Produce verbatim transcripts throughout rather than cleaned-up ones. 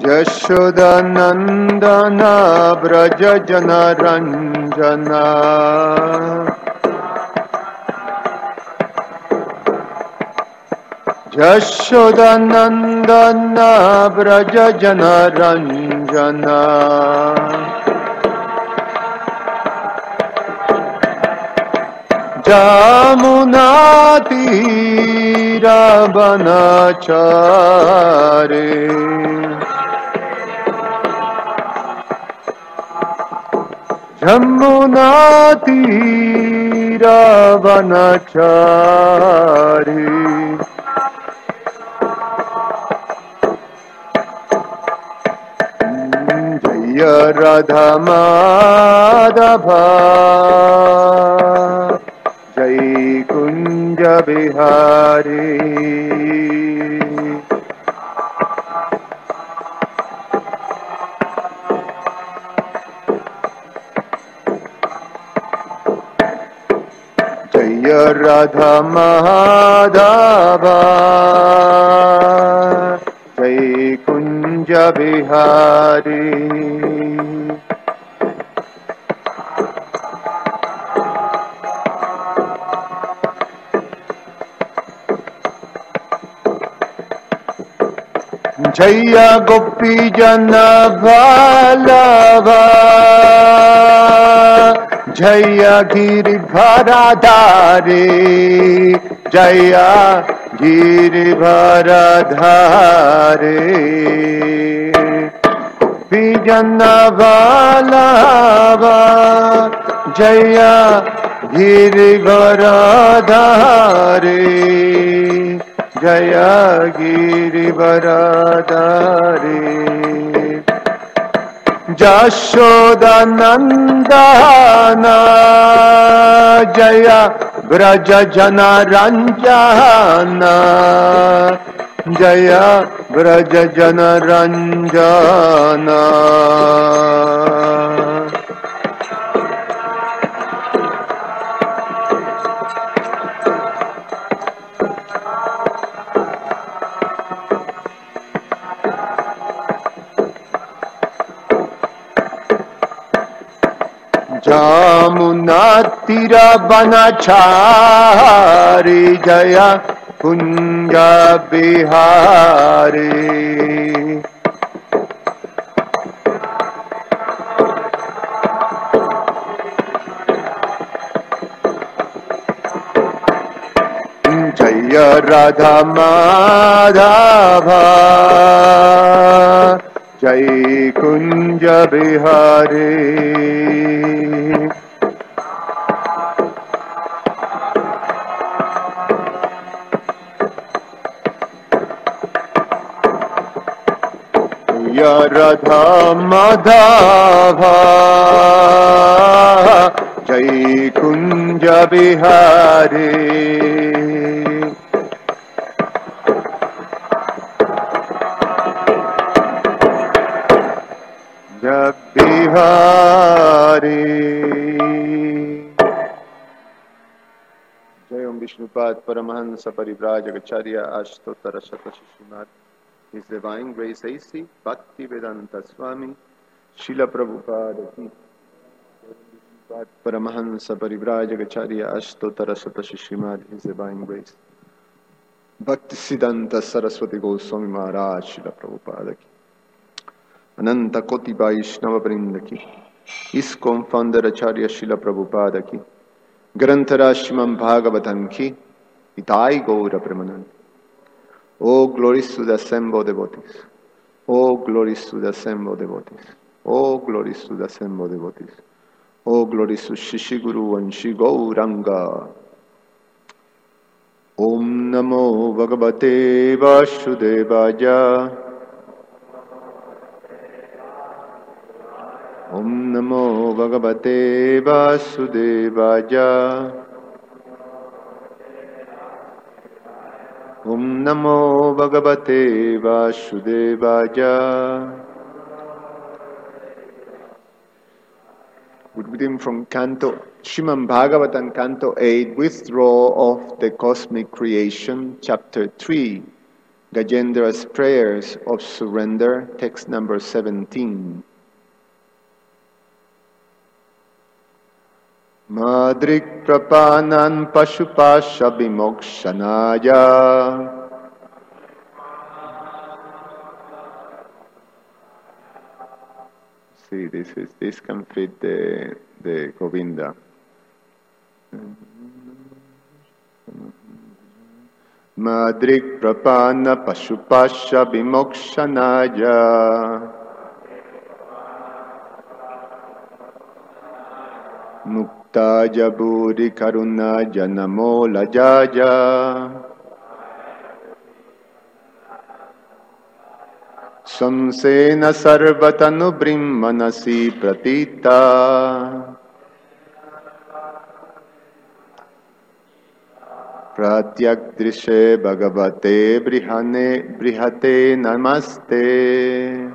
Yashodanandana Braja Janaranjana Yashodanandana Braja Janaranjana Jamunatira Banachare Jamunatira Banachare Jaya Radha Madhava Jai Kunja Bihari Jaya Radha Madhava Jai Kunja Bihari Jaya Gopi Jana Vallabha Jaya Giribharadhari Jaya Giribharadhari Gopi Jana Vallabha Jaya Giribharadhari Jaya Giribharadhari Jashodanandana Jaya Braja Janaranjana Jaya Braja Janaranjana Jamunatira Banachari Jaya Kunja Bihari Jaya Radha Madhava Jai Kunja Bihari Jaya Radha Madhava Jai Kunja Bihari Bihari Jai Om Vishnupad Paramahansa Parivrajagacharya Ashtotara Shatashi His Divine Grace A C Bhakti Vedanta Swami Srila Prabhupada Ki Vishnupad Paramahansa Parivrajagacharya Ashtotara Shatashi His Divine Grace Bhakti Siddhanta Saraswati Goswami Maharaj Srila Prabhupada Ki Ananta Koti Vaishnava Vrinda Ki ISKCON Founder Acharya Srila Prabhupada Ki Granthara Srimad Bhagavatam Ki Itai Gaura Premanand. Oh glories to the assembled devotees. Oh glories to the assembled devotees. Oh glories to the assembled devotees. Oh glories to Shishi Guru and Shri Gauranga. Om Namo Bhagavate Vasudevaya. Om Namo Bhagavate Vasudevaya. Om Namo Bhagavate Vasudevaya. We're reading from Canto Srimad Bhagavatam, Canto eight, Withdrawal of the Cosmic Creation, Chapter three, Gajendra's Prayers of Surrender, text number seventeen. Madrik prapanan pashupasha vimokshanaya. See, this is this can fit the the Govinda. Madrik prapana pashupasha vimokshanaya. Mukta jaburi karuna janamo lajaya. Samsena sarvatanu brahmanasi pratita. Pratyak drishe bhagavate brihane brihate namaste.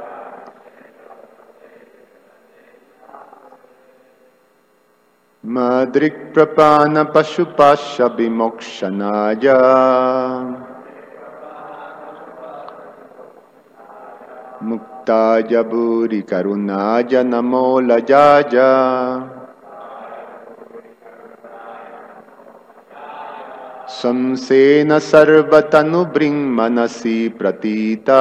Madrik prapana pashupasha vimokshanaya. Mukta jaburi karunaja namo lajaya. Samsena sarvatanu brahmanasi pratita.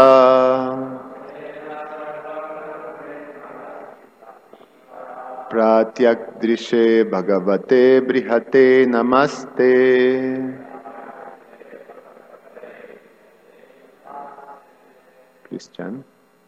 Pratyak drishe bhagavate brihate namaste. Christian.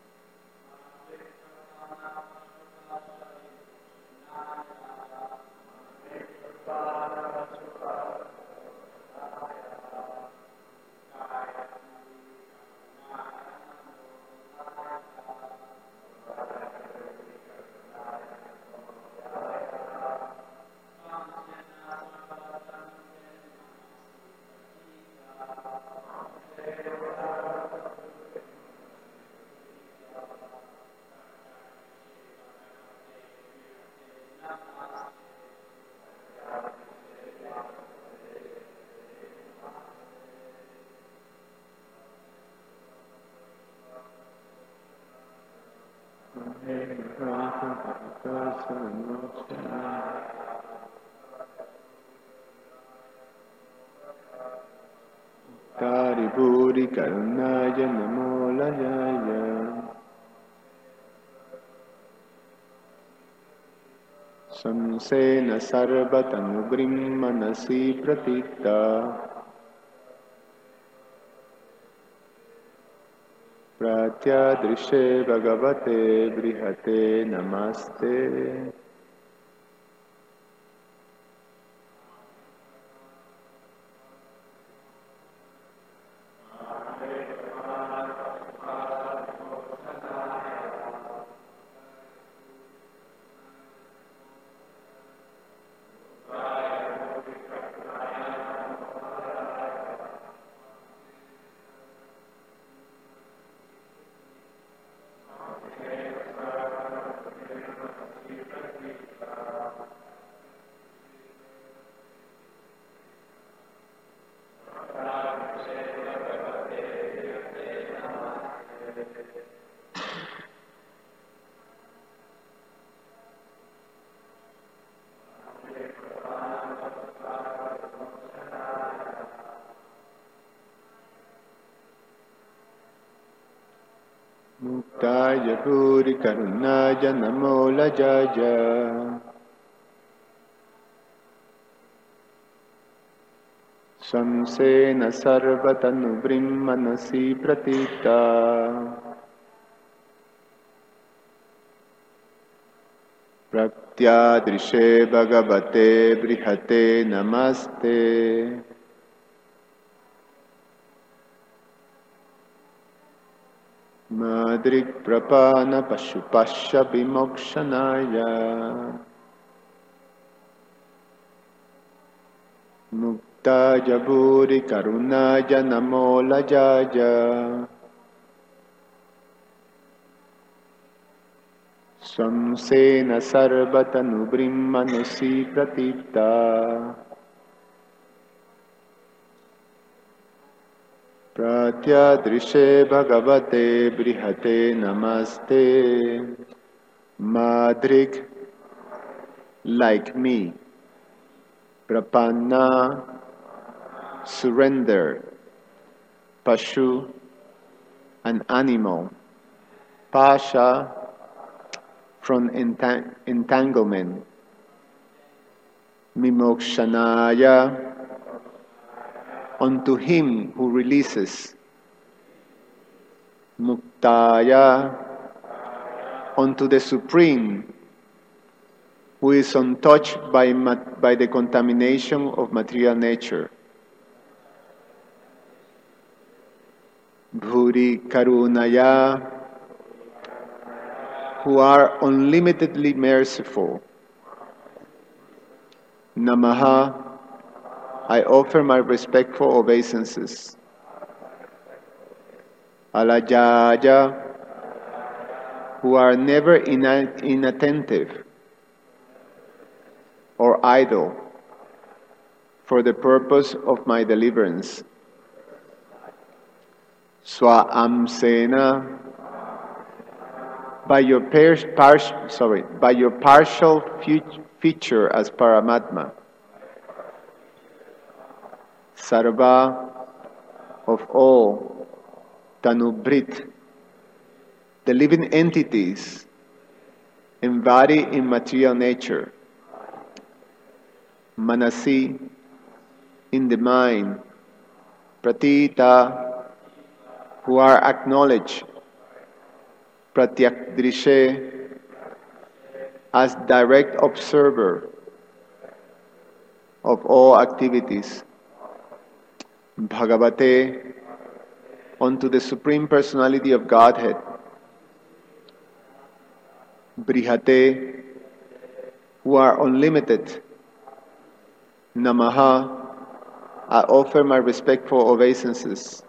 Kariburi karunaya namo lajaya. Samsena sarvatanu brahmanasi pratita. Pratyadrishe bhagavate brihate namaste. Muktaya puri karunaya namo lajaya. Samsena sarvatanu brahmanasi pratita. Pratyadrishe bhagavate brihate namaste. Madrik prapana pashupasha vimokshanaya. Mukta jaburi karunaya namo lajaya. Samsena sarvatanu brahmanasi pratita. Pratyadrishe Bhagavate Brihate Namaste. Madrig, like me. Prapanna, surrender. Pashu, an animal. Pasha, from entang- entanglement. Mimokshanaya, unto him who releases. Muktaya, unto the Supreme, who is untouched by, mat- by the contamination of material nature. Bhuri Karunaya, who are unlimitedly merciful. Namaha, I offer my respectful obeisances. Alajaya, who are never ina- inattentive or idle for the purpose of my deliverance. Swaamsena, by your par- par- sorry, by your partial fe- feature as Paramatma. Sarva, of all, Tanubrit, the living entities embodied in material nature. Manasi, in the mind. Pratita, who are acknowledged. Pratyakdrishe, as direct observer of all activities. Bhagavate, unto the Supreme Personality of Godhead. Brihate, who are unlimited. Namaha, I offer my respectful obeisances.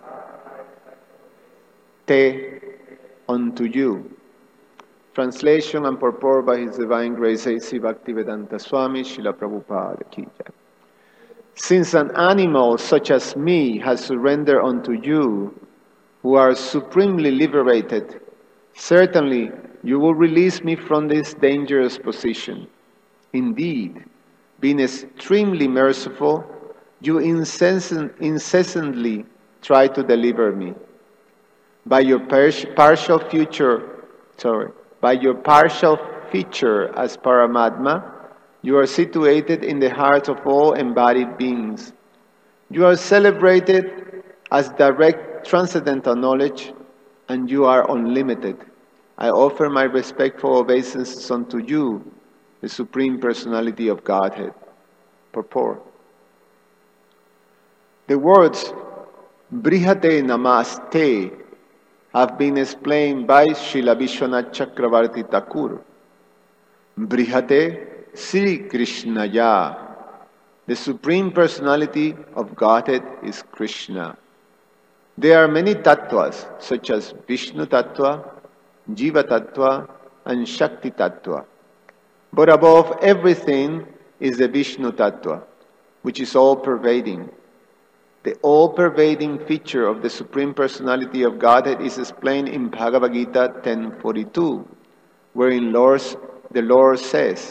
Te, unto you. Translation and purport by His Divine Grace A C Bhaktivedanta Swami Srila Prabhupada Ki Jai. Since an animal such as me has surrendered unto you, who are supremely liberated, certainly you will release me from this dangerous position. Indeed, being extremely merciful, you incessant, incessantly try to deliver me. By your par- partial future, sorry, by your partial feature as Paramatma, you are situated in the hearts of all embodied beings. You are celebrated as direct transcendental knowledge, and you are unlimited. I offer my respectful obeisances unto you, the Supreme Personality of Godhead. Purport. The words Brihate Namaste have been explained by Srila Vishwanath Chakravarti Thakur. Brihate Sri Krishnaya. The Supreme Personality of Godhead is Krishna. There are many tattvas, such as Vishnu Tattva, Jiva Tattva, and Shakti Tattva. But above everything is the Vishnu Tattva, which is all-pervading. The all-pervading feature of the Supreme Personality of Godhead is explained in Bhagavad Gita ten forty-two, wherein Lord, the Lord says,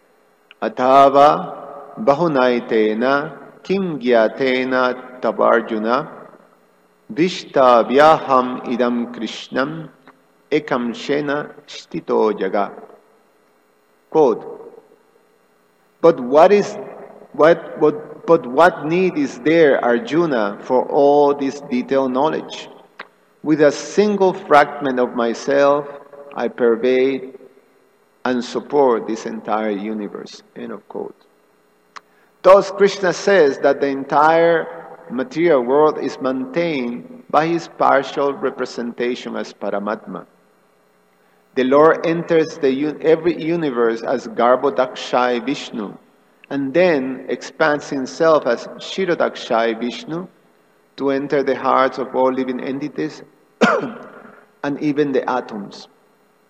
Atava bahunaitena kim gyatena tavarjuna vishta vyaham idam krishnam ekam shena shtito jaga. Quote, but what is what what but what need is there, Arjuna, for all this detailed knowledge? With a single fragment of myself, I pervade and support this entire universe. End of quote. Thus, Krishna says that the entire material world is maintained by his partial representation as Paramatma. The Lord enters the, every universe as Garbhodakshai Vishnu, and then expands himself as Kshirodakshai Vishnu to enter the hearts of all living entities and even the atoms.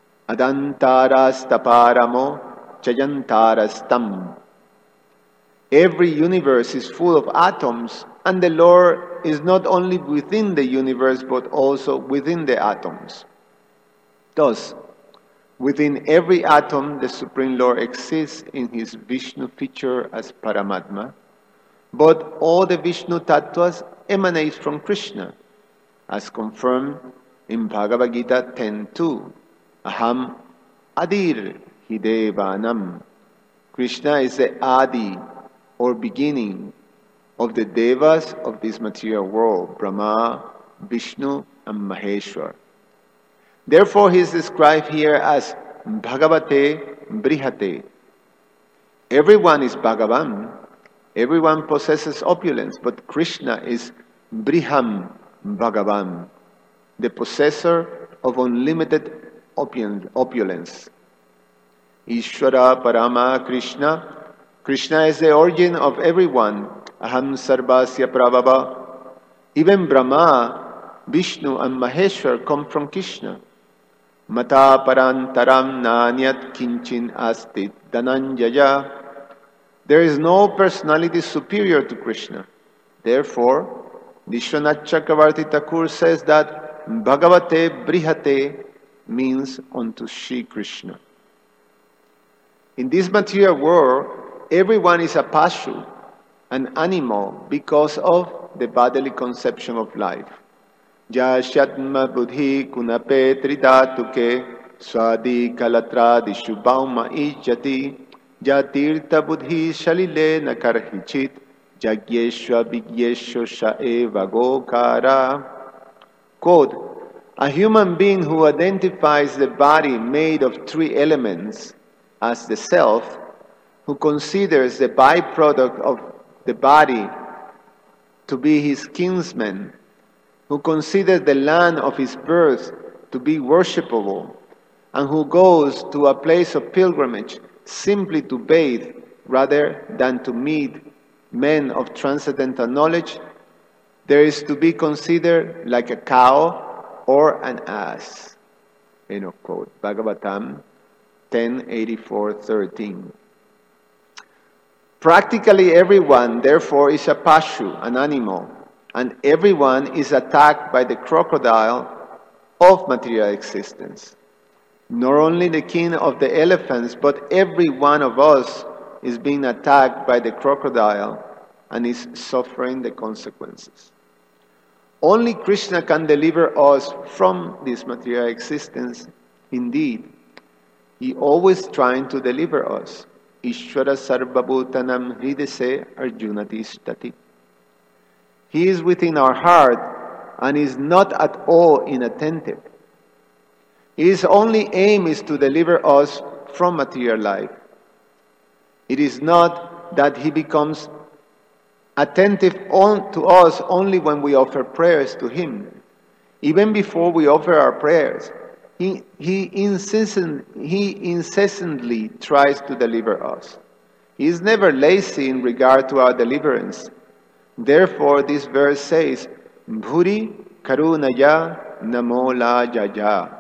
Adantaras taparamo chayantarastam. Every universe is full of atoms, and the Lord is not only within the universe but also within the atoms. Thus, within every atom, the Supreme Lord exists in his Vishnu feature as Paramatma, but all the Vishnu Tattvas emanate from Krishna, as confirmed in Bhagavad Gita ten two. Aham Adir Hidevanam. Krishna is the Adi, or beginning, of the Devas of this material world, Brahma, Vishnu, and Maheshwar. Therefore, he is described here as Bhagavate Brihate. Everyone is Bhagavan. Everyone possesses opulence, but Krishna is Briham Bhagavan, the possessor of unlimited opulence. Ishvara Parama Krishna. Krishna is the origin of everyone. Aham Sarvasya Prabhava. Even Brahma, Vishnu, and Maheshwar come from Krishna. Mata Parantaram Nanyat Kinchin Astit Dhananjaya. There is no personality superior to Krishna. Therefore, Vishwanath Chakravarti Thakur says that Bhagavate Brihate means unto Shri Krishna. In this material world, everyone is a pashu, an animal, because of the bodily conception of life. Jashyatma buddhi kunape tridatuke swadi kalatra dishubauma ijati jatirta buddhi shalile nakarhichit jagyeshwa vigyeshwa shaeva gokara. Quote, a human being who identifies the body made of three elements as the self, who considers the byproduct of the body to be his kinsman, who considers the land of his birth to be worshipable, and who goes to a place of pilgrimage simply to bathe rather than to meet men of transcendental knowledge, there is to be considered like a cow or an ass. End of quote. Bhagavatam ten eighty-four thirteen. Practically everyone, therefore, is a pashu, an animal, and everyone is attacked by the crocodile of material existence. Not only the king of the elephants, but every one of us is being attacked by the crocodile and is suffering the consequences. Only Krishna can deliver us from this material existence. Indeed, he always trying to deliver us. Ishvara sarvabhutanam hridese arjuna tishtati. He is within our heart and is not at all inattentive. His only aim is to deliver us from material life. It is not that he becomes attentive on, to us only when we offer prayers to him. Even before we offer our prayers, he, he, incessant, he incessantly tries to deliver us. He is never lazy in regard to our deliverance. Therefore, this verse says, Bhuri karunaya namo la jaja.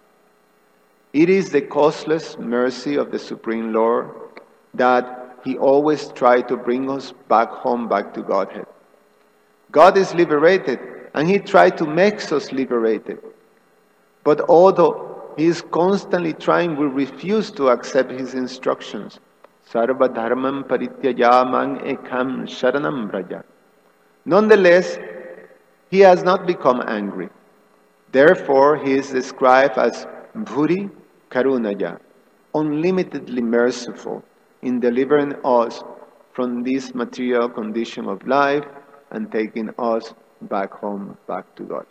It is the causeless mercy of the Supreme Lord that he always tries to bring us back home, back to Godhead. God is liberated, and he tried to make us liberated. But although he is constantly trying, we refuse to accept his instructions. Sarva dharmam parityajamang ekam sharanam braja. Nonetheless, he has not become angry. Therefore, he is described as Bhuri Karunaya, unlimitedly merciful in delivering us from this material condition of life and taking us back home, back to God.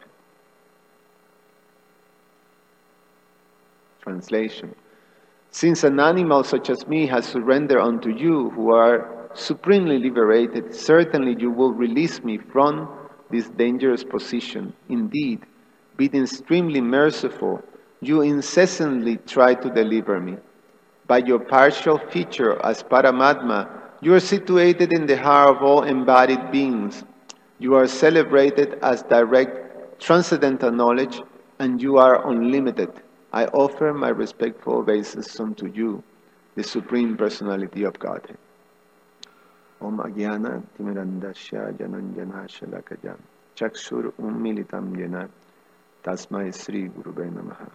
Translation. Since an animal such as me has surrendered unto you, who are supremely liberated, certainly you will release me from this dangerous position. Indeed, being extremely merciful, you incessantly try to deliver me. By your partial feature as Paramatma, you are situated in the heart of all embodied beings. You are celebrated as direct transcendental knowledge, and you are unlimited. I offer my respectful obeisance unto you, the Supreme Personality of Godhead. Om Agyana Timirandasya Jananjana Shalakajam Chakshur Ummilitam Yena Tasmai Sri Gurube Namaha.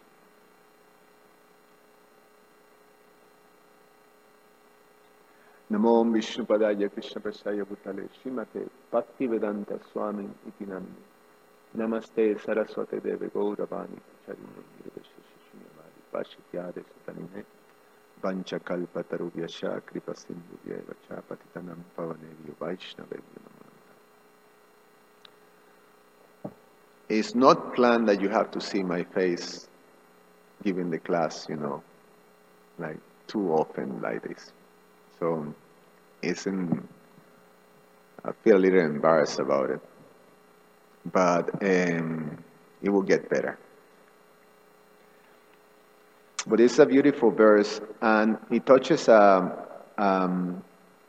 Namo Vishnupadaya Krishna Prasaya Bhutale Srimate Bhaktivedanta Swami Iti Namni Namaste Saraswate Deve Gauravani Charine Nirvashishimari Vashityade Sutanine Vancha Kalpatarubhyasha Kripa Sindhubhya Vacha Patitanam Pavanevyo Vaishnavevyo Namaha. It's not planned that you have to see my face giving the class, you know, like too often like this. So, isn't, I feel a little embarrassed about it, but um, it will get better. But it's a beautiful verse, and it touches a, um,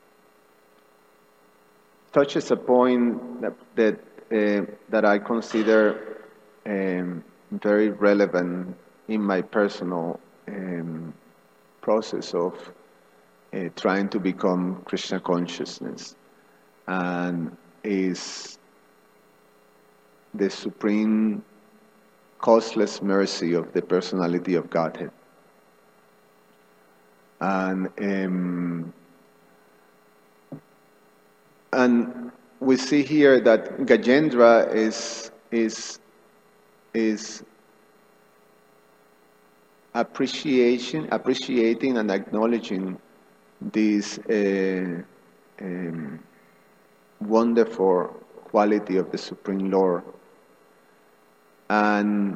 touches a point that that, uh, that I consider um, very relevant in my personal um, process of Uh, trying to become Krishna consciousness, and is the supreme causeless mercy of the personality of Godhead. And um, and we see here that Gajendra is is is appreciation appreciating and acknowledging this uh, um, wonderful quality of the Supreme Lord, and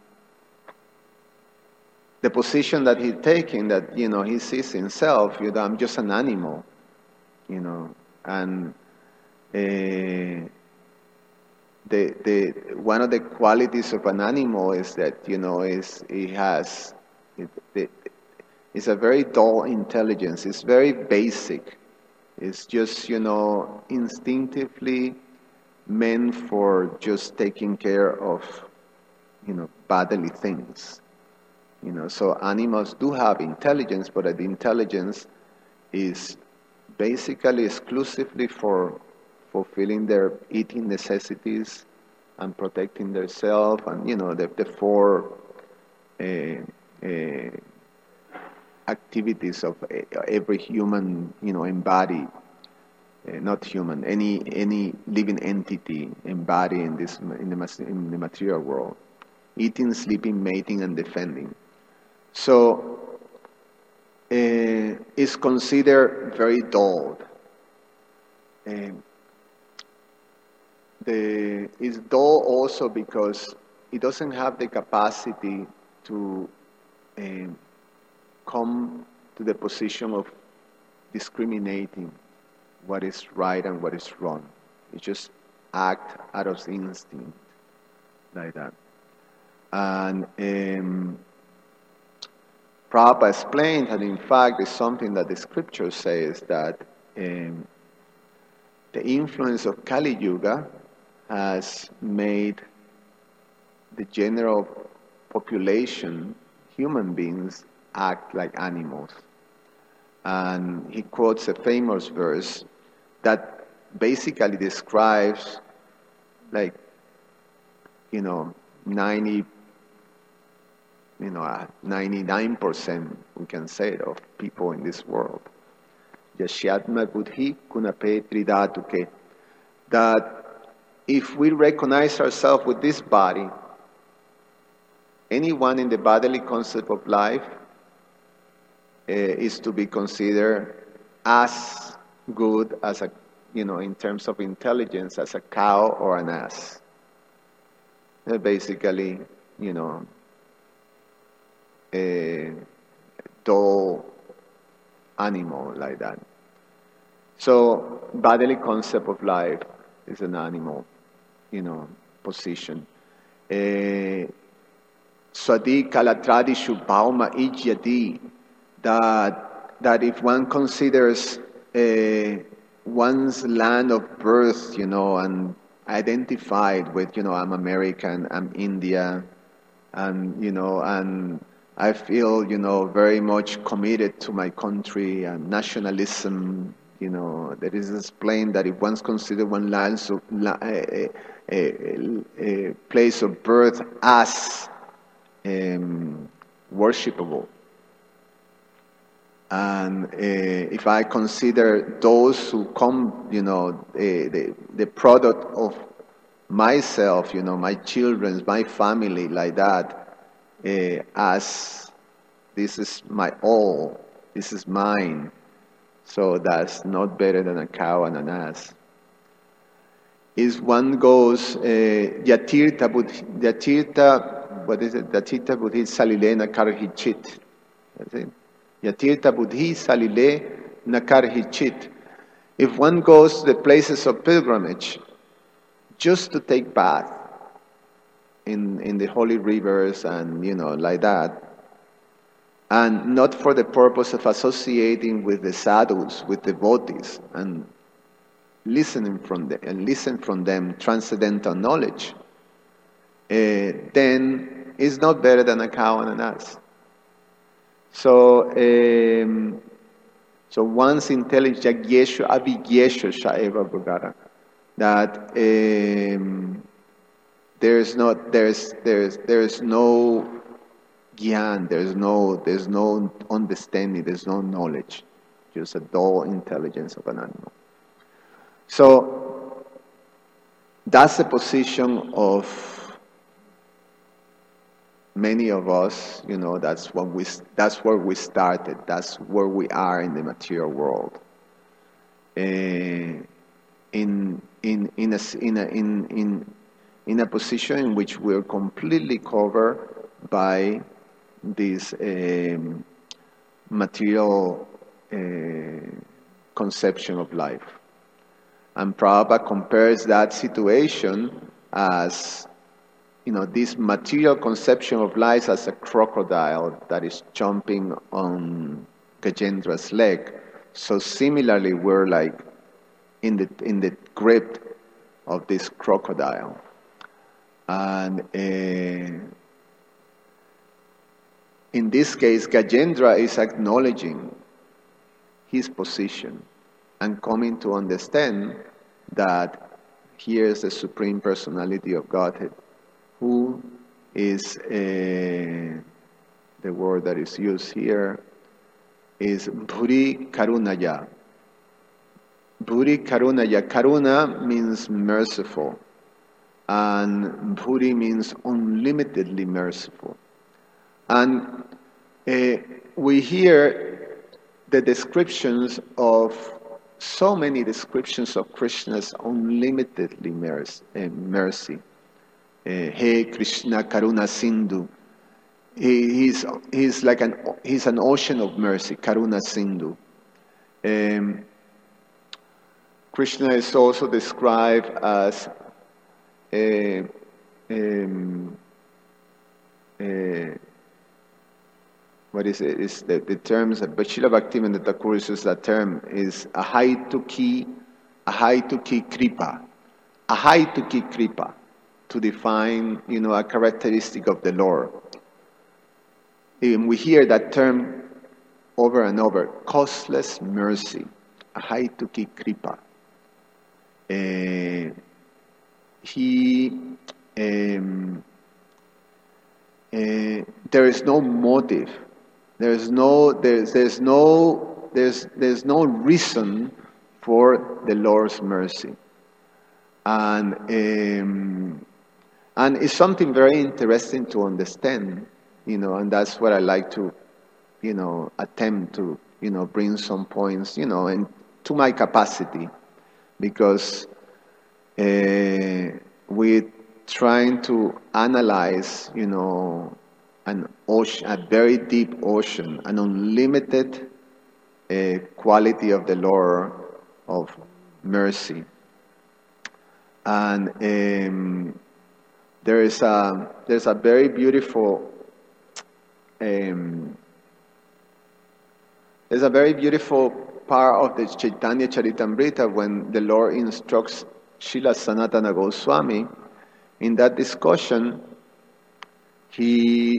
the position that he's taking, that, you know, he sees himself, you know, I'm just an animal, you know, and uh, the the one of the qualities of an animal is that, you know, is it has it, it, it's a very dull intelligence. It's very basic. It's just, you know, instinctively meant for just taking care of, you know, bodily things. You know, so animals do have intelligence, but the intelligence is basically exclusively for fulfilling their eating necessities and protecting themselves, and, you know, the, the four uh, uh, activities of every human, you know, embodied, uh, not human, any any living entity embodied in this in the, in the material world: eating, sleeping, mating, and defending. So uh, it's considered very dull. Uh, the it's dull also because it doesn't have the capacity to Uh, come to the position of discriminating what is right and what is wrong. You just act out of instinct like that. And um, Prabhupada explained that, in fact, it's something that the scripture says, that um, the influence of Kali Yuga has made the general population, human beings, act like animals. And he quotes a famous verse that basically describes, like, you know, ninety, you know, ninety-nine percent, we can say, of people in this world. Yashyatma buddhi kunape tridatuke. That if we recognize ourselves with this body, anyone in the bodily concept of life uh, is to be considered as good as a, you know, in terms of intelligence, as a cow or an ass. They're basically, you know, a dull animal like that. So bodily concept of life is an animal, you know, position. Uh, Swadi kalatradishu bauma ijyadi, that that if one considers uh, one's land of birth, you know, and identified with, you know, I'm American, I'm India, and, you know, and I feel, you know, very much committed to my country, and nationalism, You know, that is explained that if one's considered one lands of, a, a, a place of birth as um, worshipable, and uh, if I consider those who come, you know, uh, the the product of myself, you know, my children, my family, like that, uh, as this is my all, this is mine. So that's not better than a cow and an ass. Is one goes yatirta buddhi yatirta what is it? Yatirta buddhi salile nakar hichit. That's it. Yatirta buddhi salile nakar hichit. If one goes to the places of pilgrimage just to take bath in in the holy rivers and you know like that, and not for the purpose of associating with the sadhus, with devotees, and listening from them, and listen from them transcendental knowledge, uh, then it's not better than a cow and an ass. So, um, so one's intelligence, yagyesho avigyesho shaeva bhagara, that um, there's not, there's, there's, there's no Gyan, there's no, there's no understanding, there's no knowledge, just a dull intelligence of an animal. So that's the position of many of us. You know, that's what we, that's where we started. That's where we are in the material world. Uh, in in in a in a in in in a position in which we're completely covered by this um, material uh, conception of life. And Prabhupada compares that situation as, you know, this material conception of life as a crocodile that is jumping on Gajendra's leg. So similarly, we're like in the in the grip of this crocodile. And uh, in this case, Gajendra is acknowledging his position and coming to understand that here is the Supreme Personality of Godhead, who is, uh, the word that is used here, is Bhuri Karunaya. Bhuri Karunaya. Karuna means merciful, and Bhuri means unlimitedly merciful. And uh, we hear the descriptions of so many descriptions of Krishna's unlimitedly mercy. Uh, mercy. Uh, hey Krishna Karuna Sindhu. He, he's he's like an he's an ocean of mercy. Karuna Sindhu. Um, Krishna is also described as a, um, a what is it? Is the, the terms that Srila Bhaktivinoda Thakur uses that term is ahaituki, ahaituki kripa, ahaituki kripa, to define, you know, a characteristic of the Lord. And we hear that term over and over: causeless mercy, ahaituki kripa. Uh, he, um, uh, there is no motive. There's no, there's, there's no, there's, there's no reason for the Lord's mercy, and um, and it's something very interesting to understand, you know, and that's what I like to, you know, attempt to, you know, bring some points, you know, and to my capacity, because uh, we're trying to analyze, you know, an ocean, a very deep ocean, an unlimited uh, quality of the Lord of mercy. And um, there is a there's a very beautiful um, there's a very beautiful part of the Chaitanya Charitamrita when the Lord instructs Srila Sanatana Goswami. In that discussion, he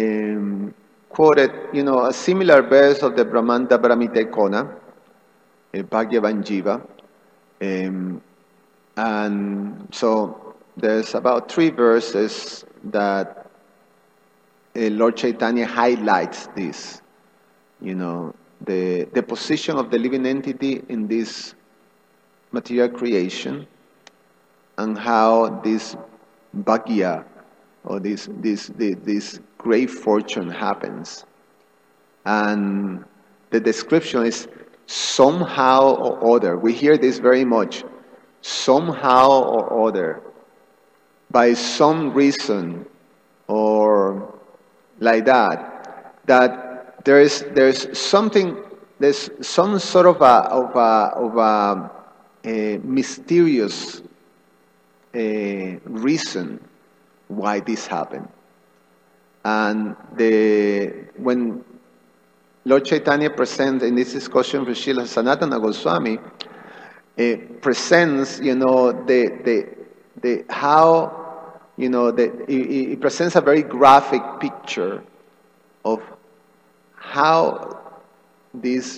um, quoted, you know, a similar verse of the Brahmanda Brahmite Kona, uh, Bhagyavan Um, and so there's about three verses that uh, Lord Chaitanya highlights this, you know, the, the position of the living entity in this material creation and how this bhagya or this, this, this, this great fortune happens. And the description is somehow or other. We hear this very much. Somehow or other, by some reason or like that, that there is there's something, there's some sort of a of a of a, a mysterious a reason why this happened. And the when Lord Chaitanya presents in this discussion with Srila Sanatana Goswami, it presents, you know, the the the how, you know, the it, it presents a very graphic picture of how this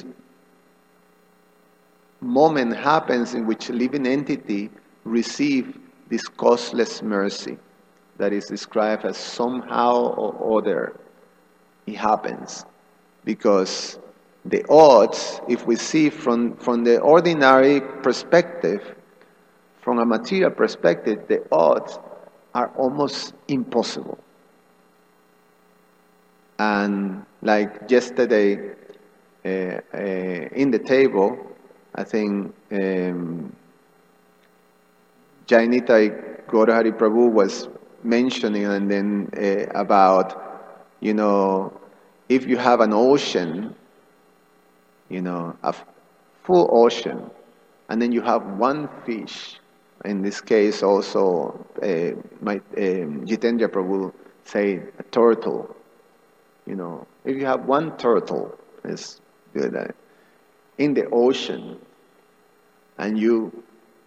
moment happens in which a living entity receive this causeless mercy that is described as somehow or other it happens. Because the odds, if we see from, from the ordinary perspective, from a material perspective, the odds are almost impossible. And like yesterday uh, uh, in the table, I think um, Jainita Gaurahari Prabhu was mentioning and then uh, about, you know, if you have an ocean, you know, a full ocean, and then you have one fish, in this case also, uh, my, um, Jitendra Prabhu say a turtle, you know, if you have one turtle, it's good, uh, in the ocean, and you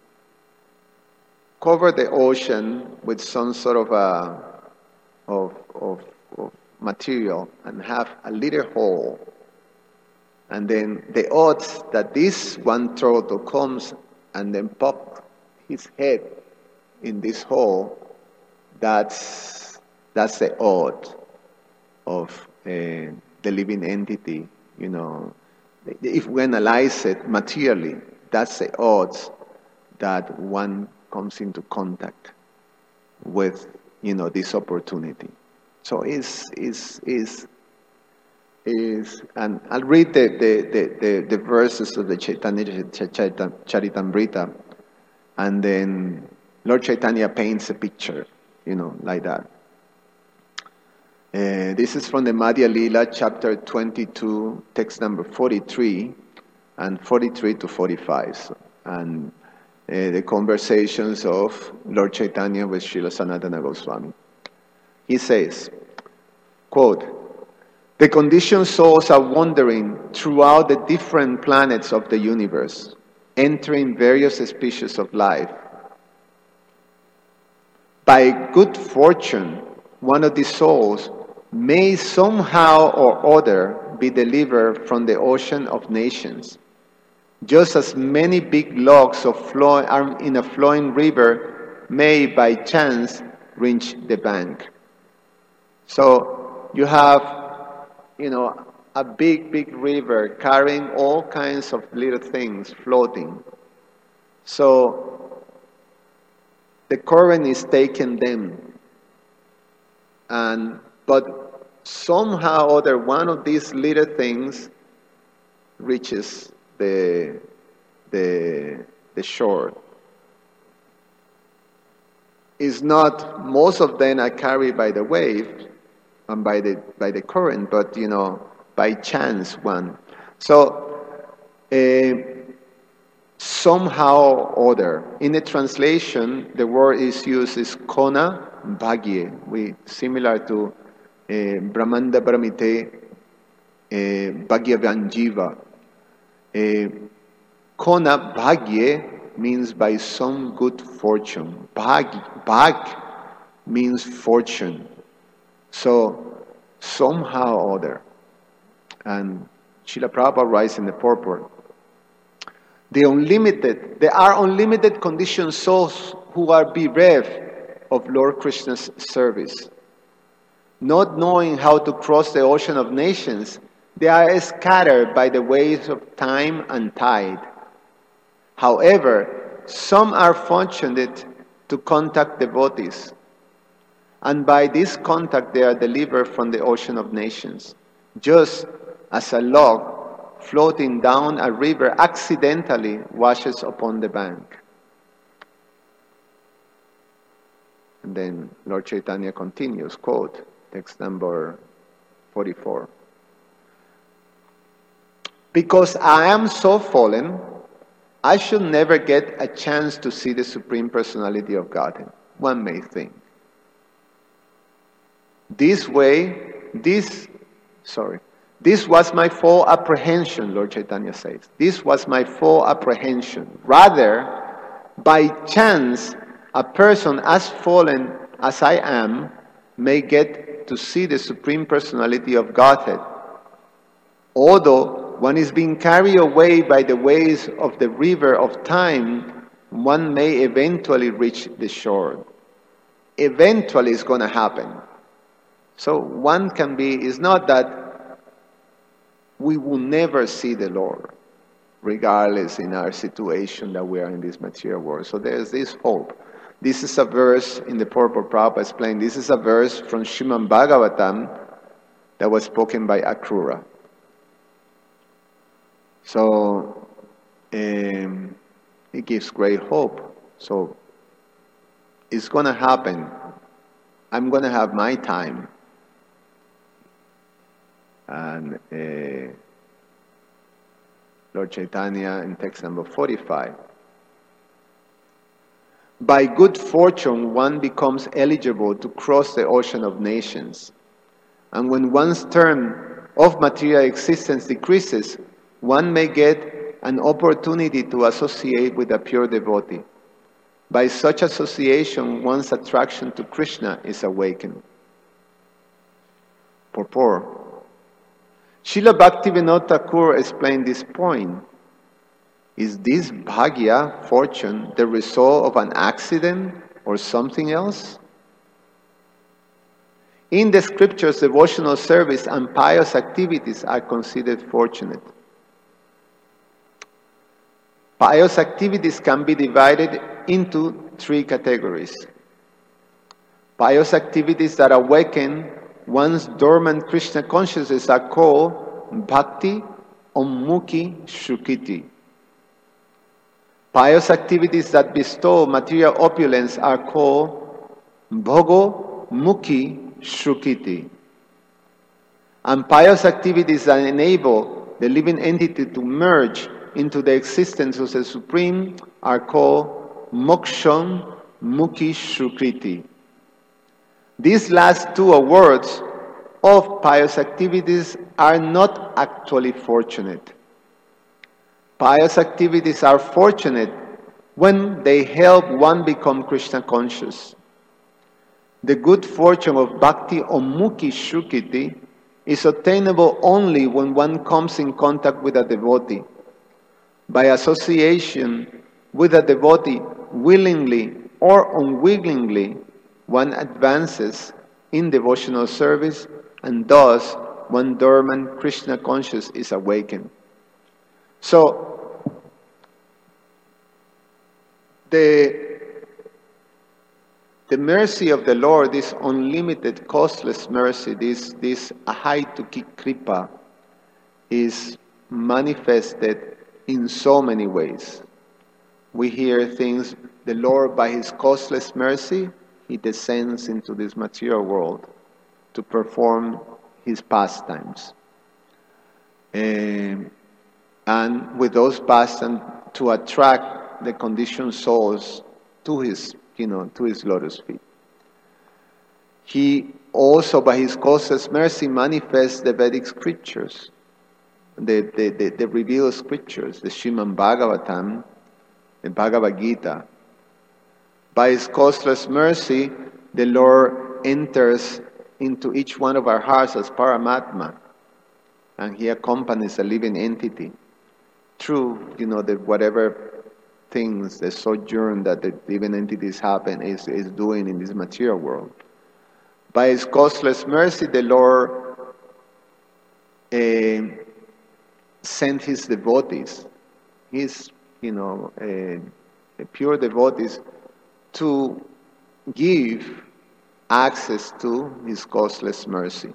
cover the ocean with some sort of a, of, of, of material and have a little hole, and then the odds that this one turtle comes and then pop his head in this hole, that's that's the odd of uh, the living entity, you know. If we analyze it materially, that's the odds that one comes into contact with, you know, this opportunity. So is is is is and I'll read the the, the, the, the verses of the Chaitanya Charitamrita, and then Lord Chaitanya paints a picture, you know, like that. Uh, this is from the Madhya Lila, chapter twenty-two, text number forty-three, and forty-three to forty-five, so, and uh, the conversations of Lord Chaitanya with Srila Sanatana Goswami. He says, quote, "The conditioned souls are wandering throughout the different planets of the universe, entering various species of life. By good fortune, one of these souls may somehow or other be delivered from the ocean of nations, just as many big logs of flow in a flowing river may by chance reach the bank." So you have, you know, a big, big river carrying all kinds of little things floating. So the current is taking them. And but somehow or other, one of these little things reaches the the the shore. It's not, most of them are carried by the wave and by the by the current, but you know, by chance one. So uh, somehow or other, in the translation, the word is used is kona bhagye, we similar to uh, Brahmanda Brahmite uh, Bhagyavan Jiva. Uh, kona bhagye means by some good fortune. Bhag, bhag means fortune. So, somehow or other. And Srila Prabhupada writes in the purport, The unlimited, there are unlimited conditioned souls who are bereft of Lord Krishna's service. Not knowing how to cross the ocean of nations, they are scattered by the waves of time and tide. However, some are fortunate to contact devotees, and by this contact they are delivered from the ocean of nations, just as a log floating down a river accidentally washes upon the bank. And then Lord Chaitanya continues, quote, text number forty-four. Because I am so fallen, I should never get a chance to see the Supreme Personality of Godhead, one may think. This way, this, sorry, this was my full apprehension, Lord Chaitanya says. This was my full apprehension. Rather, by chance, a person as fallen as I am may get to see the Supreme Personality of Godhead. Although one is being carried away by the waves of the river of time, one may eventually reach the shore. Eventually it's going to happen. So one can be, it's not that we will never see the Lord, regardless in our situation that we are in this material world. So there's this hope. This is a verse in the Purport Prabhupada explained. This is a verse from Srimad Bhagavatam that was spoken by Akrura. So um, it gives great hope. So it's going to happen. I'm going to have my time. And uh, Lord Chaitanya in text number forty-five. By good fortune, one becomes eligible to cross the ocean of nations. And when one's term of material existence decreases, one may get an opportunity to associate with a pure devotee. By such association, one's attraction to Krishna is awakened. Purport. Srila Bhaktivinoda Thakur explained this point. Is this bhagya, fortune, the result of an accident or something else? In the scriptures, devotional service and pious activities are considered fortunate. Pious activities can be divided into three categories. Pious activities that awaken one's dormant Krishna consciousness are called bhakti, ummukhi, shukriti. Pious activities that bestow material opulence are called bhogo, mukhi, shukriti. And pious activities that enable the living entity to merge into the existence of the Supreme are called moksham, mukhi, shukriti. These last two awards of pious activities are not actually fortunate. Pious activities are fortunate when they help one become Krishna conscious. The good fortune of bhakti or mukhi shukriti is attainable only when one comes in contact with a devotee. By association with a devotee, willingly or unwillingly, one advances in devotional service, and thus one dormant Krishna conscious is awakened. So, the, the mercy of the Lord, this unlimited, costless mercy, this, this ahaituki kripa, is manifested in so many ways. We hear things, the Lord, by His costless mercy, He descends into this material world to perform His pastimes. Um, and with those pastimes, to attract the conditioned souls to His, you know, to His lotus feet. He also, by His costless mercy, manifests the Vedic scriptures, the, the, the, the revealed scriptures, the Srimad Bhagavatam, the Bhagavad Gita. By His costless mercy, the Lord enters into each one of our hearts as Paramatma, and He accompanies a living entity. through, you know, the whatever things, the sojourn that the divine entities happen is, is doing in this material world. By His causeless mercy, the Lord uh, sent His devotees, His, you know, uh, pure devotees, to give access to His causeless mercy.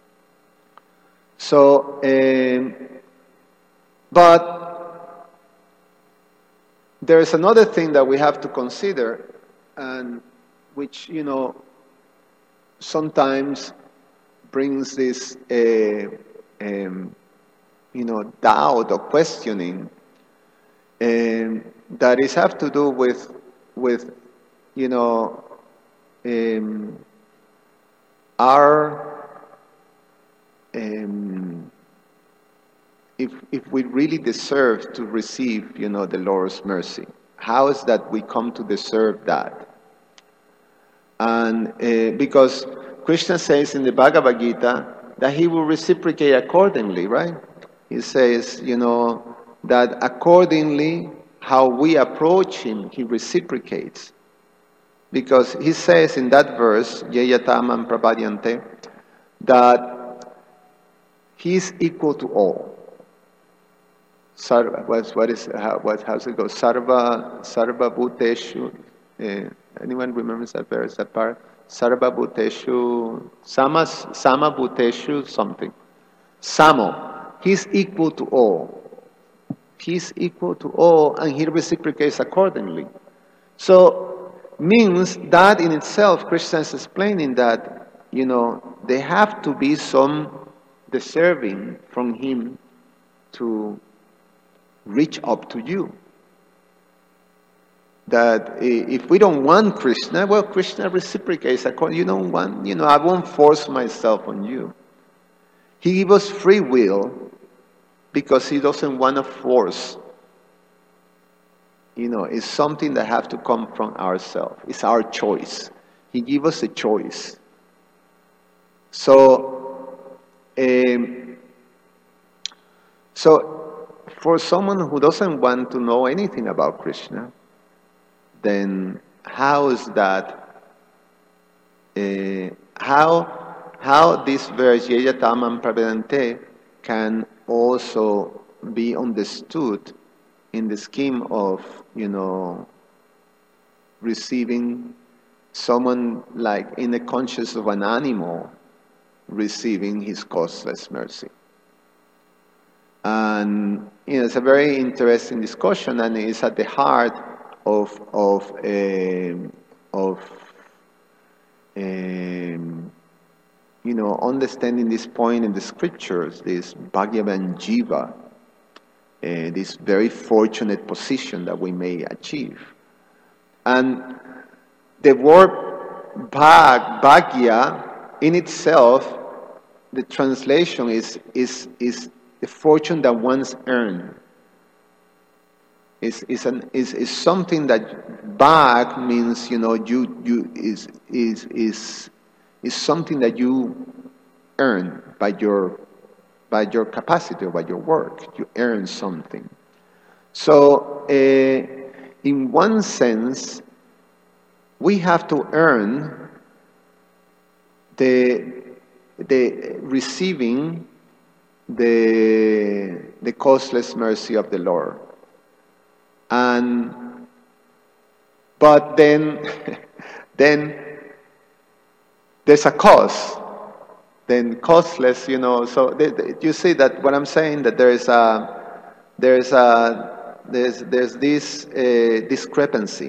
So, um, but there is another thing that we have to consider, and which, you know, sometimes brings this, uh, um, you know, doubt or questioning, um, that is have to do with, with, you know, um, our Um, if if we really deserve to receive, you know, the Lord's mercy. How is that we come to deserve that? And uh, because Krishna says in the Bhagavad Gita that He will reciprocate accordingly, right? He says, you know, that accordingly how we approach Him, He reciprocates. Because He says in that verse, Yeyatamam Prapadyante, that He is equal to all. Sarva, what, what is, how, what, how's it go? Sarva, Sarva Bhuteshu. Uh, anyone remembers that verse, that part? Sarva Bhuteshu, Sama, Sama Bhuteshu something. Samo. He's equal to all. He's equal to all, and He reciprocates accordingly. So, means that in itself, Krishna is explaining that, you know, there have to be some deserving from Him to reach up to you. That if we don't want Krishna, well, Krishna reciprocates. You don't want, you know, I won't force myself on you. He gives us free will because He doesn't want to force. You know, it's something that has to come from ourselves. It's our choice. He gives us a choice. So, Um, so, for someone who doesn't want to know anything about Krishna, then how is that? Uh, how how this verse Yeyatamam Prapadante can also be understood in the scheme of, you know, receiving someone like in the conscience of an animal receiving His causeless mercy. And, you know, it's a very interesting discussion, and it's at the heart of of um, of um, you know, understanding this point in the scriptures, this Bhagavan Jiva, uh, this very fortunate position that we may achieve. And the word bhag, bhagya, in itself, the translation is is is the fortune that one's earned. Is is an is is something that bhag means, you know, you you is is is is something that you earn by your by your capacity or by your work. You earn something. So, uh, in one sense, we have to earn the the receiving the the causeless mercy of the Lord. And but then then there's a cost. Then costless, you know. So the, the, you see that what I'm saying, that there is a there's a there's there's this uh, discrepancy.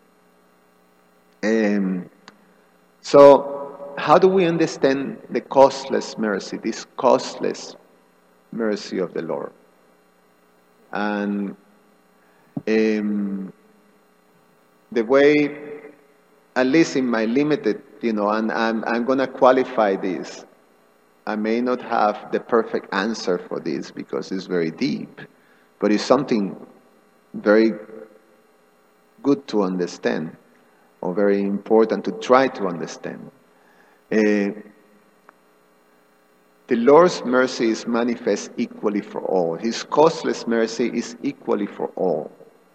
Um, so. How do we understand the costless mercy, this costless mercy of the Lord? And um, the way, at least in my limited, you know, and I'm, I'm going to qualify this. I may not have the perfect answer for this because it's very deep, but it's something very good to understand, or very important to try to understand. Uh, The Lord's mercy is manifest equally for all. His costless mercy is equally for all.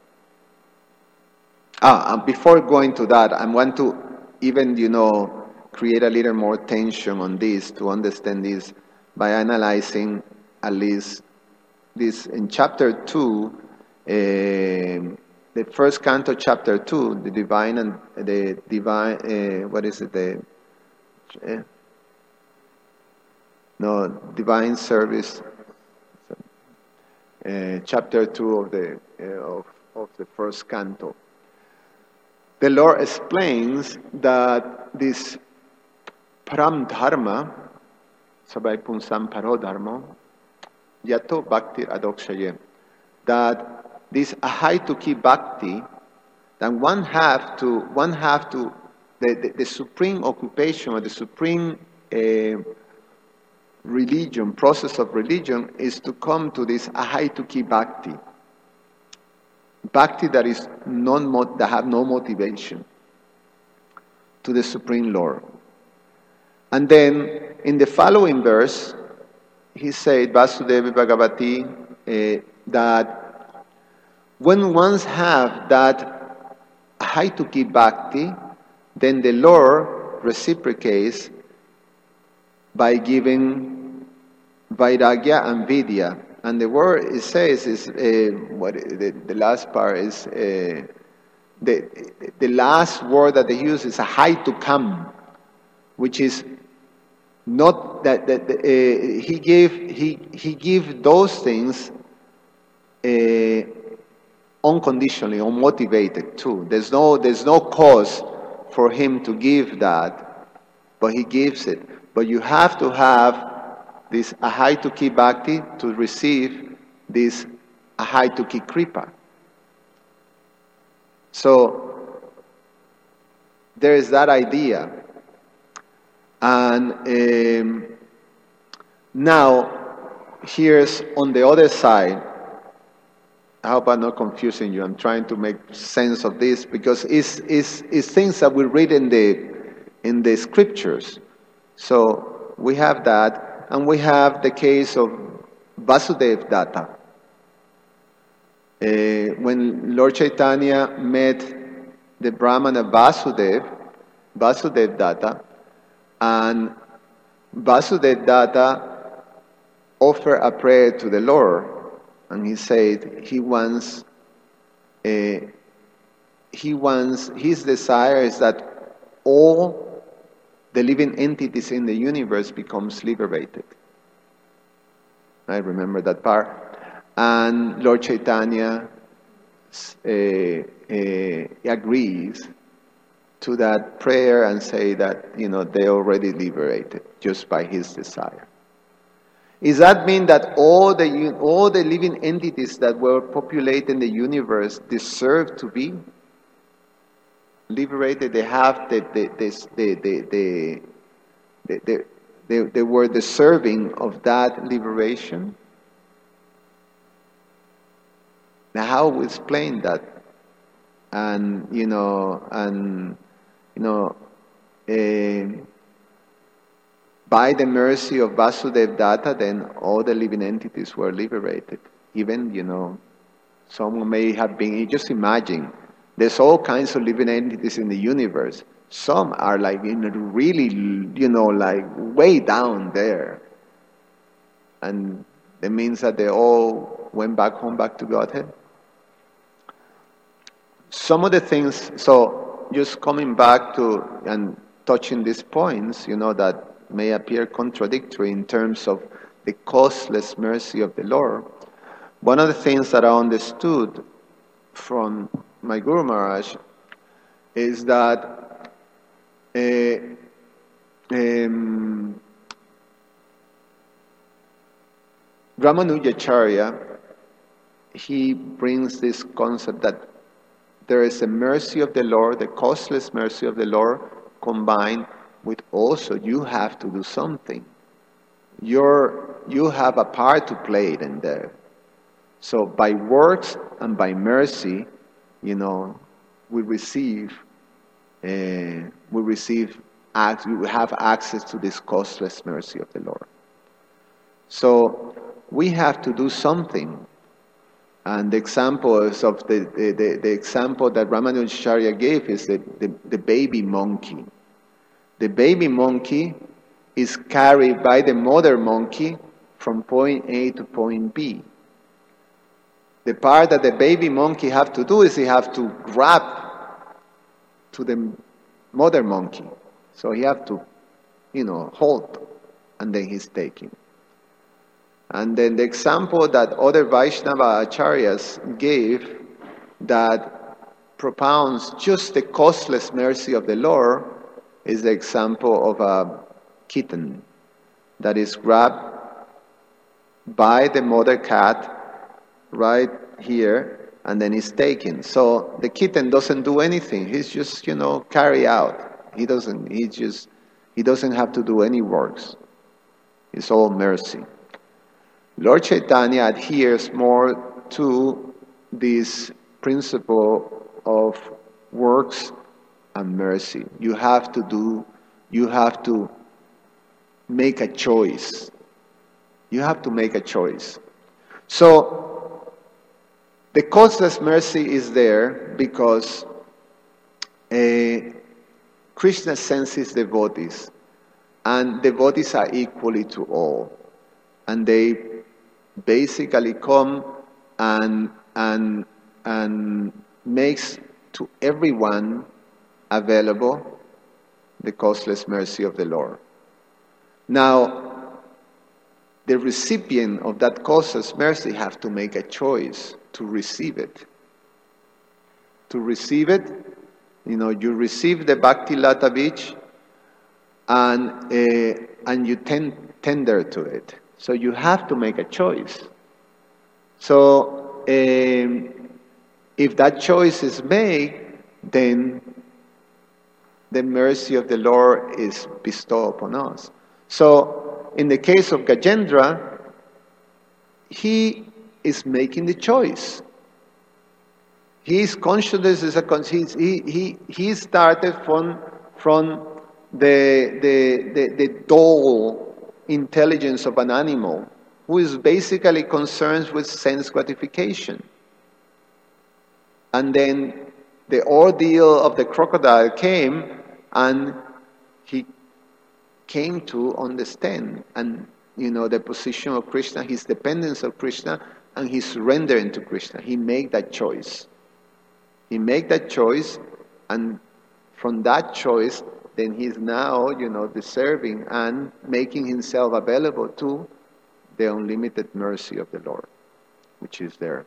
Ah, and before going to that, I want to even, you know, create a little more tension on this, to understand this, by analyzing at least this in chapter two, uh, the first canto, chapter two, the divine and the divine, uh, what is it, the, uh, no, divine service, uh, chapter two of the, uh, of, of the first canto. The Lord explains that this param dharma, sabay punsam paro dharma, yato bhakti adokshaye, that this ahaituki bhakti, that one have to, one have to, the, the, the supreme occupation or the supreme uh, religion, process of religion, is to come to this ahaituki bhakti. Bhakti that is non that have no motivation to the Supreme Lord. And then in the following verse, he said, Vasudeva Bhagavati, uh, that when ones have that Haituki Bhakti, then the Lord reciprocates by giving Vairagya and Vidya. And the word it says is, uh, what the, the last part is, uh, the, the last word that they use is a high to come, which is not that, that uh, he gave, he, he gave those things uh, unconditionally, unmotivated too. There's no, there's no cause for him to give that, but he gives it. But you have to have this ahaituki bhakti to receive this ahaituki kripa. So there is that idea. And um, now here's on the other side. I hope I'm not confusing you. I'm trying to make sense of this because it's, it's, it's things that we read in the in the scriptures. So we have that. And we have the case of Vasudev Datta. Uh, when Lord Chaitanya met the Brahmana Vasudev, Vasudev Datta, and Vasudev Datta offered a prayer to the Lord, and he said he wants, uh, he wants, his desire is that all the living entities in the universe becomes liberated. I remember that part. And Lord Chaitanya uh, uh, agrees to that prayer and say that, you know, they already liberated just by his desire. Does that mean that all the all the living entities that were populating the universe deserve to be liberated? They have the the the the the, the, the they, they were deserving of that liberation. Now, how we explain that? And you know, and you know, uh, by the mercy of Vasudev Datta, then all the living entities were liberated. Even, you know, someone may have been. You just imagine. There's all kinds of living entities in the universe. Some are like in really, you know, like way down there. And it means that they all went back home, back to Godhead. Some of the things, so just coming back to and touching these points, you know, that may appear contradictory in terms of the costless mercy of the Lord. One of the things that I understood from my Guru Maharaj is that uh, um, Ramanujacharya, he brings this concept that there is a mercy of the Lord, the costless mercy of the Lord, combined with also you have to do something. You're, you have a part to play in there. So by works and by mercy, you know, we receive, uh, we receive, we have access to this costless mercy of the Lord. So we have to do something. And the example is of the, the, the, the example that Ramanujacharya gave is the, the, the baby monkey. The baby monkey is carried by the mother monkey from point A to point B. The part that the baby monkey have to do is he have to grab to the mother monkey. So he have to, you know, hold, and then he's taking. And then the example that other Vaishnava acharyas gave that propounds just the costless mercy of the Lord is the example of a kitten that is grabbed by the mother cat right here, and then is taken. So the kitten doesn't do anything. He's just, you know, carry out. He doesn't, he just, he doesn't have to do any works. It's all mercy. Lord Chaitanya adheres more to this principle of works and mercy. You have to do, you have to make a choice. You have to make a choice. So, the causeless mercy is there because uh, Krishna sends his devotees, and devotees are equally to all. And they basically come and and and makes to everyone available the causeless mercy of the Lord. Now, the recipient of that causeless mercy have to make a choice to receive it. To receive it, you know, you receive the Bhakti Lata Beach and uh, and you ten, tender to it. So you have to make a choice. So um, if that choice is made, then the mercy of the Lord is bestowed upon us. So in the case of Gajendra, he is making the choice. His consciousness is a conscious. He he he started from from the the the, the dull intelligence of an animal who is basically concerned with sense gratification. And then the ordeal of the crocodile came, and he came to understand, and you know, the position of Krishna, his dependence of Krishna, and his surrendering to Krishna. He made that choice. He made that choice, and from that choice, then he's now, you know, deserving and making himself available to the unlimited mercy of the Lord, which is there.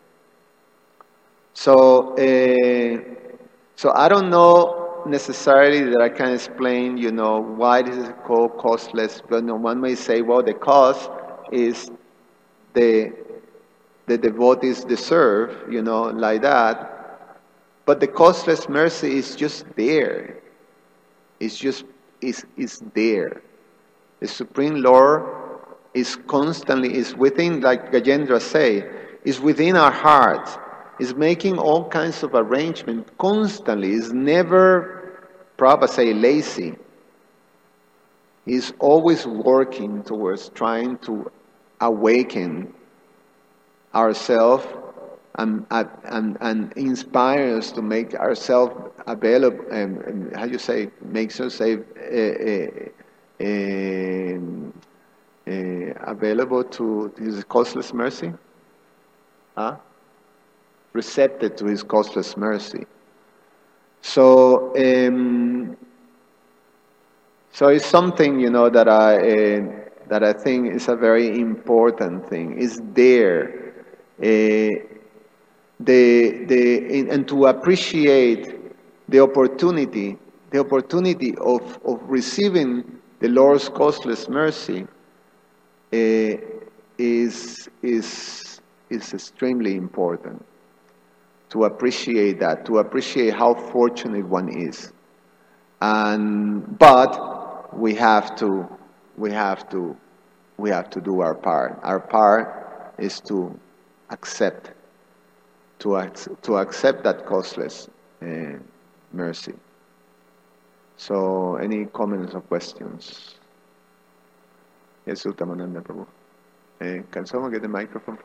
So, uh, so I don't know necessarily that I can explain, you know, why this is called costless. But you know, one may say, well, the cost is the the devotees deserve, you know, like that. But the costless mercy is just there. It's just, it's, it's there. The Supreme Lord is constantly, is within, like Gajendra say, is within our hearts. Is making all kinds of arrangements constantly. Is never, Prabhupada say, lazy. He's always working towards trying to awaken ourselves and, and, and inspire us to make ourselves available, um, how you say, makes us say, uh, uh, uh, uh, available to his costless mercy? Huh? Receptive to his costless mercy. So, um, so it's something, you know, that I uh, that I think is a very important thing. It's there. Uh, the the and to appreciate the opportunity, the opportunity of of receiving the Lord's costless mercy uh, is is is extremely important. To appreciate that, to appreciate how fortunate one is, and but we have to, we have to, we have to do our part. Our part is to accept, to to accept that costless uh, mercy. So, any comments or questions? Yes, Uttamananda Prabhu. Uh, can someone get the microphone?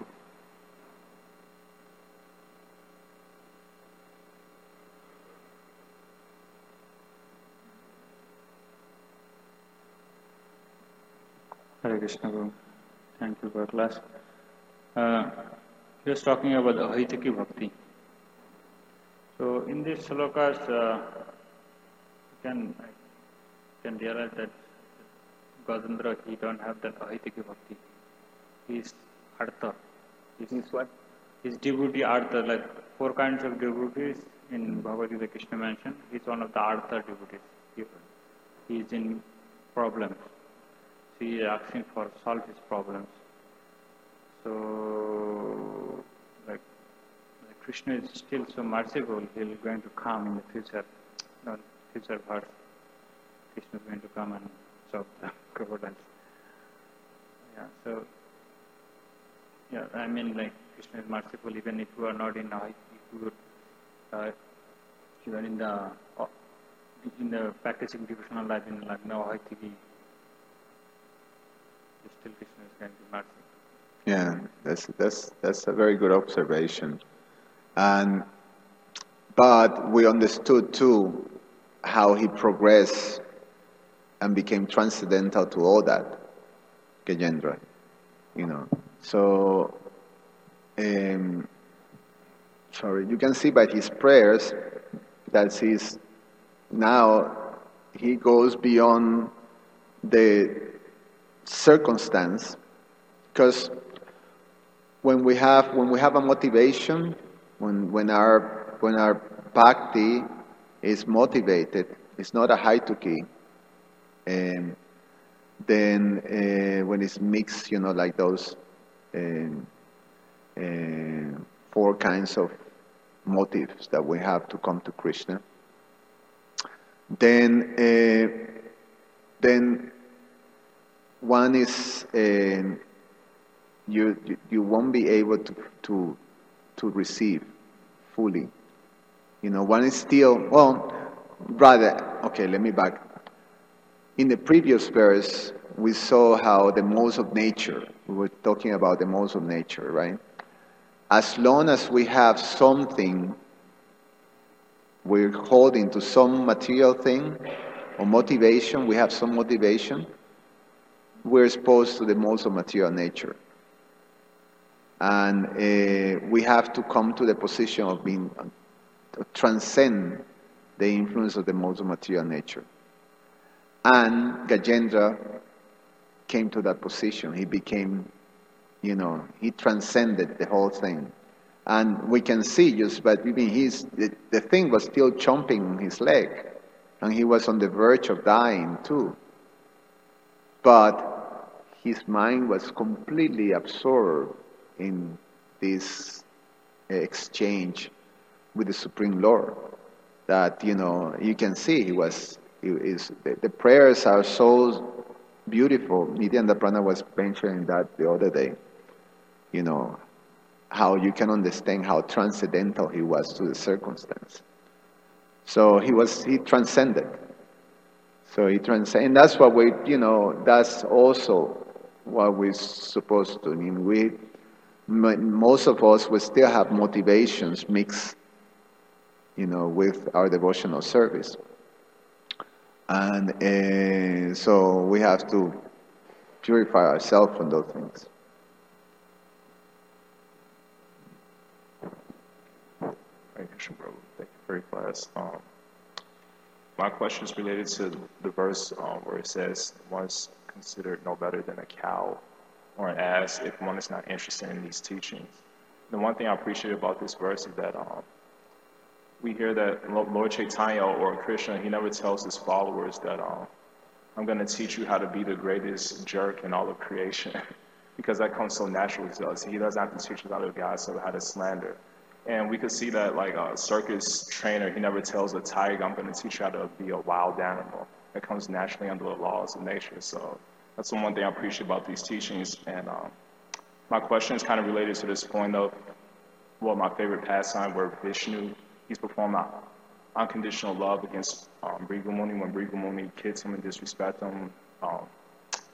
Hare Krishna Guru. Thank you for class. Uh, he was talking about the Ahitaki Bhakti. So in these slokas, uh, you can, you can realize that Gajendra, he don't have that Ahitaki Bhakti. He's Artha. He's, He's what? He's devotee Artha, like four kinds of devotees in Bhagavad Gita Krishna mentioned. He's one of the Artha devotees. He, he is in problems. So he is asking for solve his problems. So, like, like Krishna is still so merciful, he'll going to come in the future, no, future verse. Krishna is going to come and solve the crocodiles. Yeah, so, yeah, I mean, like, Krishna is merciful even if you are not in, if you, uh, you are in the, uh, in the practicing devotional life in like no Ahitaki, still Krishna is going to be merciful. Yeah, that's that's that's a very good observation, and but we understood too how he progressed and became transcendental to all that, Gajendra. You know, so um, sorry, you can see by his prayers that he's now he goes beyond the circumstance, because when we have when we have a motivation, when when our when our bhakti is motivated, it's not a haituki, um, then uh, when it's mixed, you know, like those um, uh, four kinds of motives that we have to come to Krishna, then uh, then one is um, you, you you won't be able to to to receive fully. You know, one is still well, rather okay. Let me back. In the previous verse, we saw how the modes of nature. We were talking about the modes of nature, right? As long as we have something, we're holding to some material thing or motivation. We have some motivation. We're exposed to the modes of material nature. And uh, we have to come to the position of being, to transcend the influence of the modes of material nature. And Gajendra came to that position. He became, you know, he transcended the whole thing. And we can see just, but I mean, he's, the, the thing was still chomping on his leg. And he was on the verge of dying too. But his mind was completely absorbed in this exchange with the Supreme Lord, that, you know, you can see he was, he is, the, the prayers are so beautiful. Nityananda Prana was mentioning that the other day, you know, how you can understand how transcendental he was to the circumstance. So he was, he transcended. So he transcended, and that's what we, you know, that's also what we're supposed to. I mean, we, most of us, we still have motivations mixed, you know, with our devotional service. And uh, so we have to purify ourselves from those things. Thank you, Prabhu. Thank you for your class. Um, my question is related to the verse um, where it says one is considered no better than a cow or an ass if one is not interested in these teachings. The one thing I appreciate about this verse is that um, we hear that Lord Chaitanya or Krishna, he never tells his followers that um, I'm going to teach you how to be the greatest jerk in all of creation, because that comes so naturally to us. He doesn't have to teach us how to gossip, how to slander. And we could see that, like a circus trainer, he never tells a tiger, I'm going to teach you how to be a wild animal. It comes naturally under the laws of nature. So that's the one thing I appreciate about these teachings. And um, my question is kind of related to this point of, well, my favorite pastime where Vishnu, he's performed unconditional love against um, Bhrigu Muni when Bhrigu Muni kids him and disrespect him. Um, uh,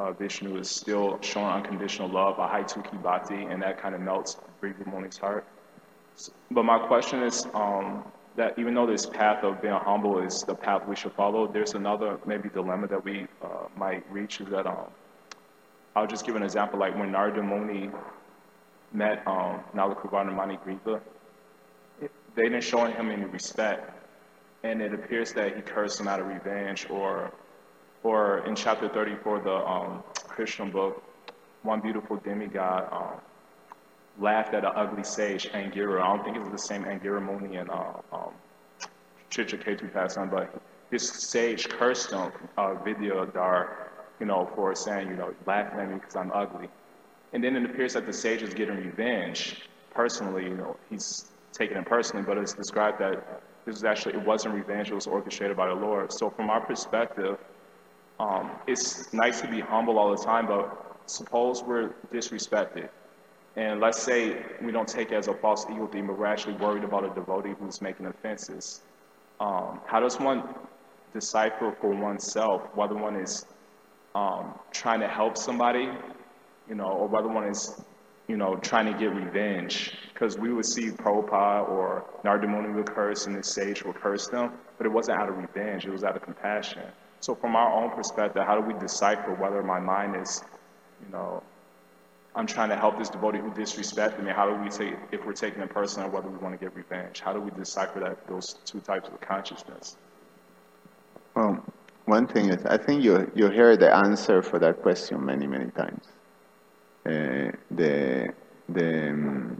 uh, Vishnu is still showing unconditional love, a Haituki Bhakti, and that kind of melts Brighu Muni's heart. So, but my question is um, that even though this path of being humble is the path we should follow, there's another maybe dilemma that we uh, might reach is that um, I'll just give an example, like when Narada Muni met um, Nalakuvarnamani Griva, they didn't show him any respect, and it appears that he cursed him out of revenge, or or in chapter thirty-four, the um, Krishna book, one beautiful demigod um, laughed at an ugly sage, Angira. I don't think it's the same Angira Muni and uh, um, Chitraketu passed on, but this sage cursed him, uh, Vidyadhar, you know, for saying, you know, laughing at me because I'm ugly. And then it appears that the sage is getting revenge personally, you know, he's taking it personally, but it's described that this is actually, it wasn't revenge, it was orchestrated by the Lord. So from our perspective, um, it's nice to be humble all the time, but suppose we're disrespected. And let's say we don't take it as a false ego thing, but we're actually worried about a devotee who's making offenses. Um, how does one decipher for oneself whether one is um, trying to help somebody, you know, or whether one is, you know, trying to get revenge? Because we would see Prabhupada or Narada Muni would curse and the sage would curse them, but it wasn't out of revenge, it was out of compassion. So from our own perspective, how do we decipher whether my mind is, you know, I'm trying to help this devotee who disrespected me? How do we take, if we're taking it personal, whether we want to get revenge? How do we decipher that, those two types of consciousness? Well, one thing is, I think you you hear the answer for that question many, many times. Uh, the the um,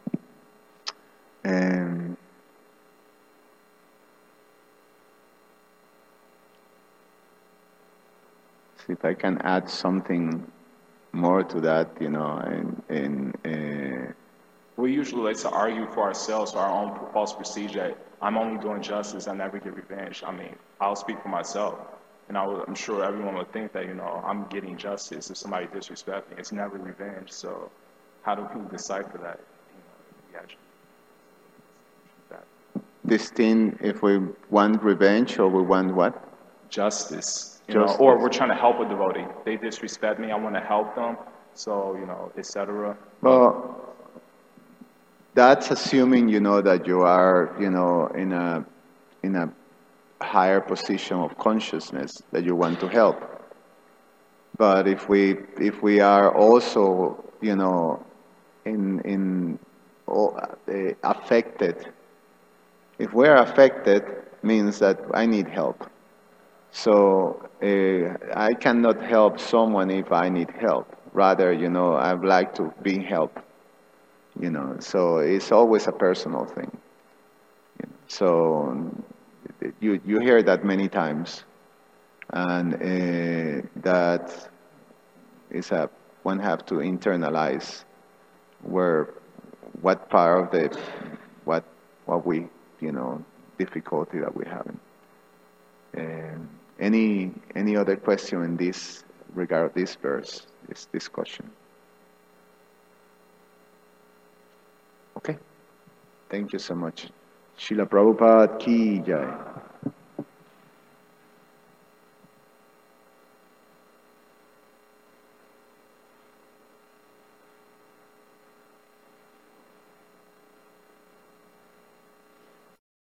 um, see if I can add something more to that, you know, in in. Uh, We usually like to argue for ourselves, for our own false prestige that I'm only doing justice, I never get revenge. I mean, I'll speak for myself, and I will, I'm sure everyone would think that, you know, I'm getting justice if somebody disrespects me. It's never revenge. So how do people decipher that? You know, we actually, that. distinct if we want revenge or we want what? Justice. You Justice. know, or we're trying to help a devotee. They disrespect me, I want to help them. So, you know, et cetera. Well, that's assuming, you know, that you are, you know, in a in a higher position of consciousness that you want to help. But if we if we are also, you know, in in uh, affected, if we're affected, means that I need help. So uh, I cannot help someone if I need help. Rather, you know, I'd like to be helped. You know, so it's always a personal thing. You know, so you you hear that many times, and uh, that is a one have to internalize where what part of the what what we you know difficulty that we have. And any any other question in this regard this verse, this discussion? Okay. Thank you so much. Srila Prabhupada ki jai.